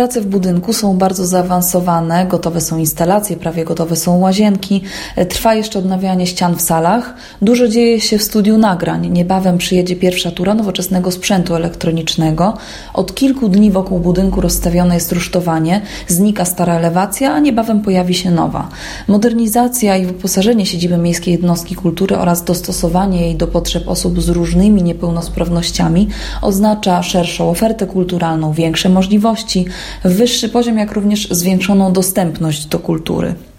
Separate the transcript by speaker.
Speaker 1: Prace w budynku są bardzo zaawansowane, gotowe są instalacje, prawie gotowe są łazienki, trwa jeszcze odnawianie ścian w salach. Dużo dzieje się w studiu nagrań. Niebawem przyjedzie pierwsza tura nowoczesnego sprzętu elektronicznego. Od kilku dni wokół budynku rozstawione jest rusztowanie, znika stara elewacja, a niebawem pojawi się nowa. Modernizacja i wyposażenie siedziby Miejskiej Jednostki Kultury oraz dostosowanie jej do potrzeb osób z różnymi niepełnosprawnościami oznacza szerszą ofertę kulturalną, większe możliwości, wyższy poziom, jak również zwiększoną dostępność do kultury.